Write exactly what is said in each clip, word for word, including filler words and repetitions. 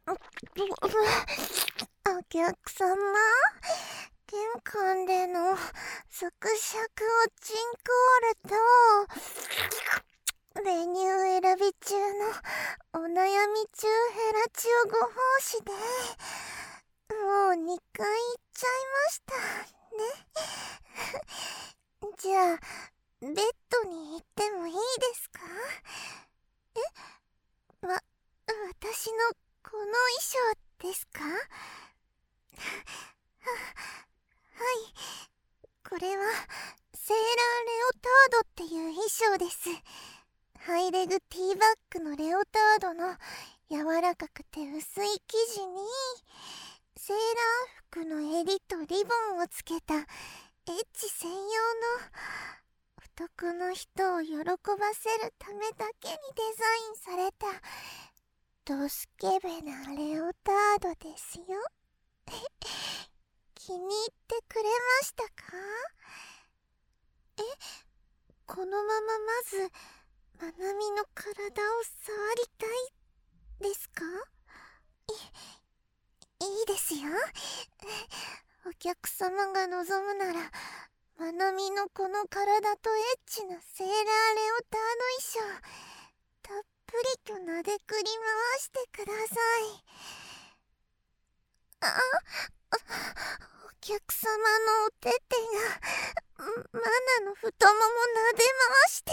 お客様、玄関でのサクシャクおちんコールとメニュー選び中のお悩み中ヘラチオご奉仕でもうにかい行っちゃいましたね。じゃあベッドに行ってもいいですか？え？わ、私のこの衣装ですか？は、はい、これはセーラーレオタードっていう衣装です。ハイレグティーバッグのレオタードの柔らかくて薄い生地にセーラー服の襟とリボンをつけたエッチ専用の男の人を喜ばせるためだけにデザインされたドスケベなレオタードですよ。気に入ってくれましたか？え、このまままずまなみの体を触りたいですか？い、いいですよ。お客様が望むならまなみのこの体とエッチなセーラーレオタード衣装たっぷりとなでくり回してください。あ、お客様のお手手がマナの太ももなで回して、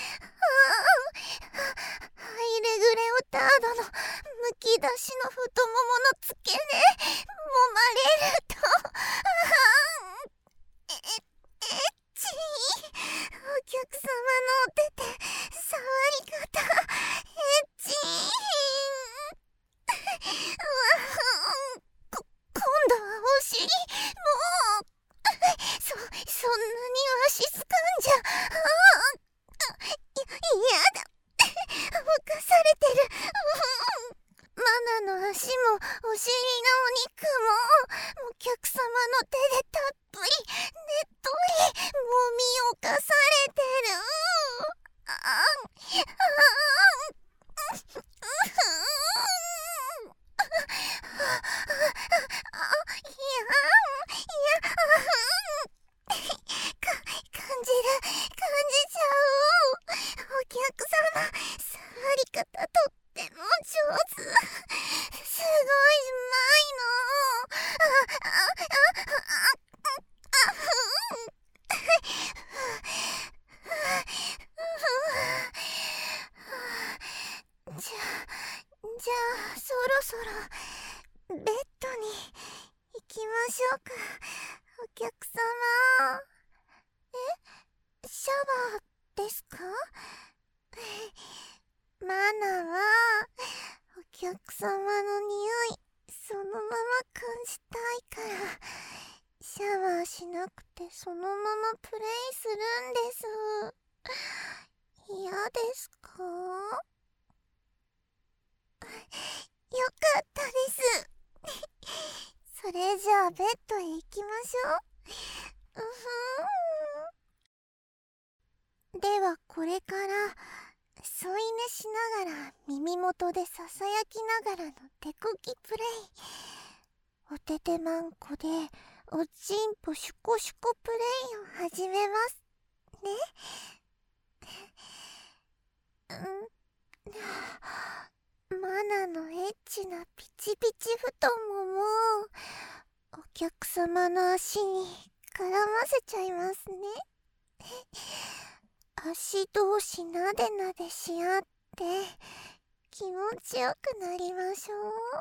ハイレグレオタードのむき出しの太ももの付け根揉まれるとえ、エッチ。お客様のお手手触り方エッチ。こ、今度はお尻もうそ、そんなに足つかんじゃあや、やだ浮かされてる。マナの足もお尻のお肉もお客様の手でたっぷりねっとりもみ侵されてる。ああいや、いや、か、感じる、感じちゃう。お客様、触り方とっても上手。すごいうまいの。あ、あ、あ、あ、あ、ふん。じゃあ、じゃあ、そろそろ、ベッドに行きましょうか。お客様。え？シャワーですか？マナはお客様の匂いそのまま感じたいからシャワーしなくてそのままプレイするんです。嫌ですか？よかったです。それじゃあベッドへ行きましょう。うふん。ではこれから添い寝しながら耳元でささやきながらの手こきプレイ、おててまんこでおちんぽシュコシュコプレイを始めますね。うん、マナのエッチなピチピチ太ももお客様の足に絡ませちゃいますね。足同士なでなでし合って気持ちよくなりまし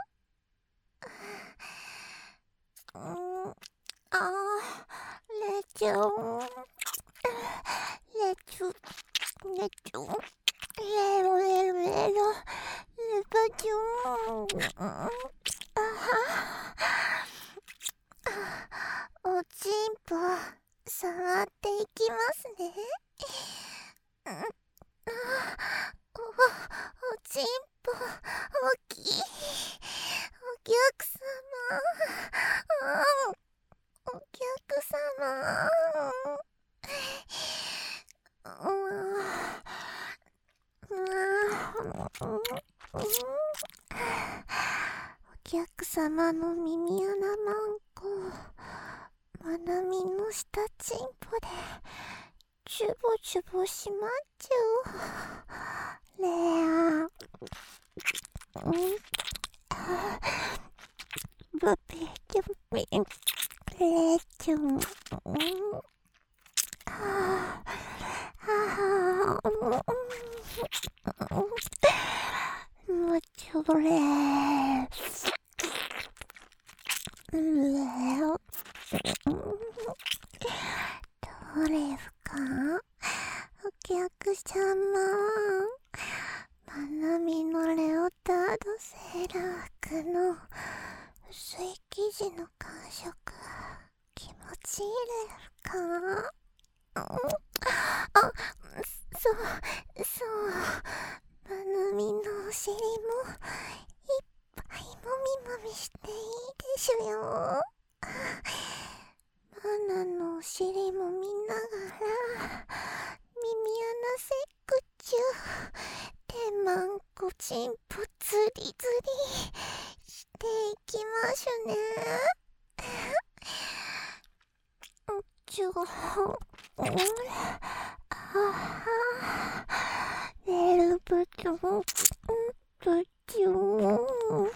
ょう。うん、あー、レチョン、レチュ、レチュン、レロレロレロ、レパチュン、あは、おちんぽ触っていきますね。うん、あお、おちんぽ大きい。お客様、うん、お客様、うん、うん、お客様の耳穴マンコ、まなみの下チンポでチュボチュボしまっちゃう。レアうんブピチュピレチュンはぁはぁもちょれーどれふかお客様、まなみのレオタードセーラー服の薄い生地の感触気持ちいいですか？あ、そう、そう、まなみのお尻もいっぱいもみもみしていいでしょよ。マナのお尻も見ながら耳穴せっくちゅ手マンコチンポツリツリしていきましゅね。ちょうんあレルブチョンブチョン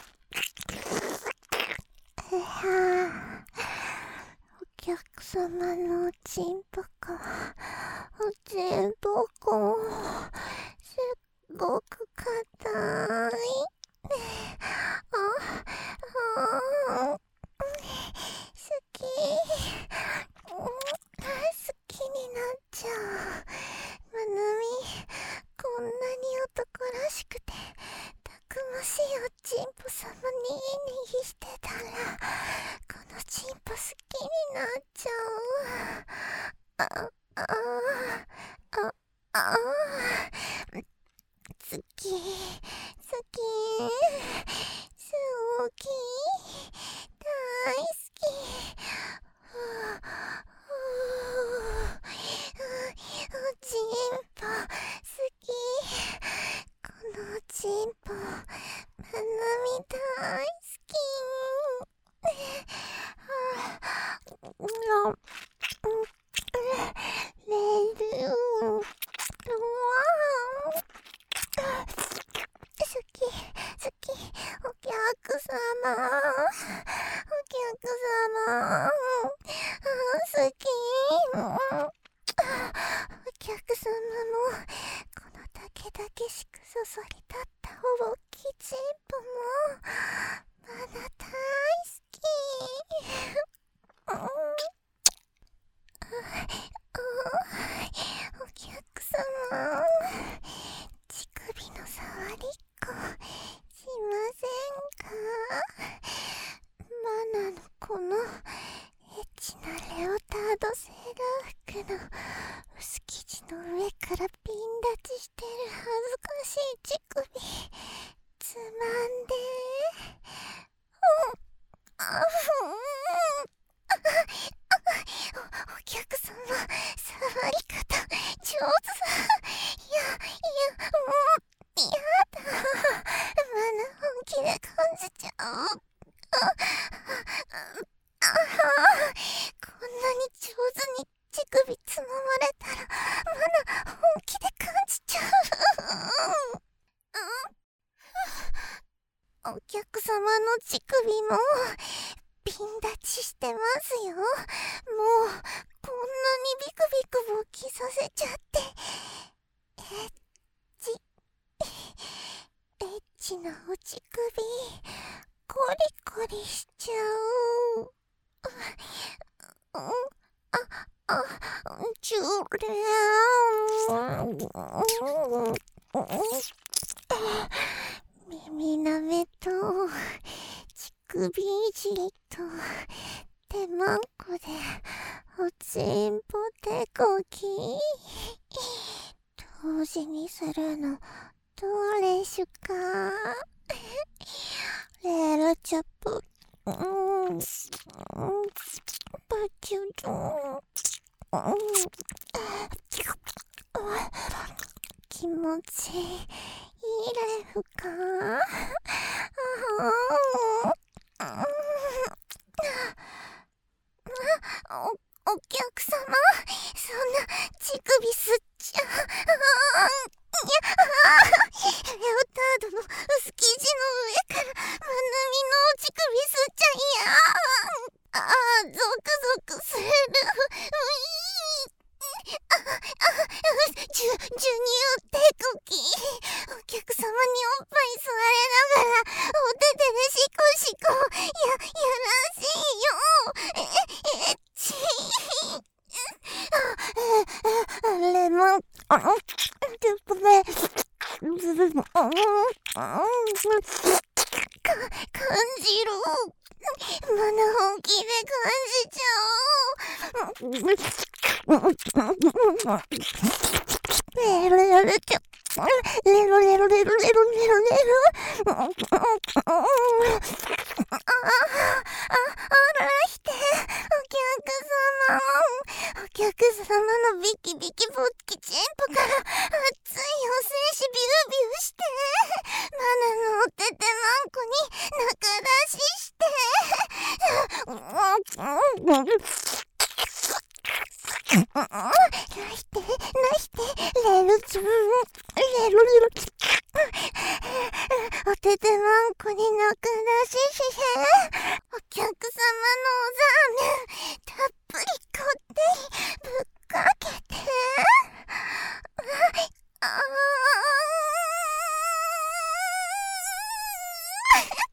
お客様のおちんぽこおちんぽこすっごくかたい。ああ好き好きになっちゃう。まなみこんなに男らしくてたくましいおちんぽ様にギニギしてたらこのちんぽ好きになっちゃう。ああああ好き好き好き大好き。おちんぽ好き。このおちんぽまなみ大好き。レル好き好きお客様お客様好きお客様もこのだけだけしくそそり立った大きいチンポもまだ大好き。お客様乳首の触りっこしませんか？マナのこのエッチなレオタードセーラー服の薄生地の上からピン立ちしてる恥ずかしい乳首つまんであふんお客様触り方上手。いやいやもうやだ。マナ本気で感じちゃう。ああこんなに上手に乳首つままれたらマナ本気で感じちゃう。お客様の乳首もピン立ちしてますよ。もうこんなにビクビク勃起させちゃってエッチエッチなお乳首コリコリしちゃう。ああチュレー耳なめと乳首いじりと手マンコでおちんぽ手こき同時にするのどれしゅか？レルチャプうんプチュドン気持ちいいレフか？あ客様におっぱい吸われながらお手手でシコシコや、やらしいよ。え、えっちーレモンあ、ちょっとねか、感じる。まだ本気で感じちゃう。レロレロちょレロレロレロレロレロレロああ、あらしてお客様お客様のビキビキボッキチンポから熱いお精子ビュービューしてマナのお手手マンコに中出ししてなしてなしてレルツーレルレルお手手マンコに中出ししてお客様のおザーメンたっぷりこってりぶっかけてああ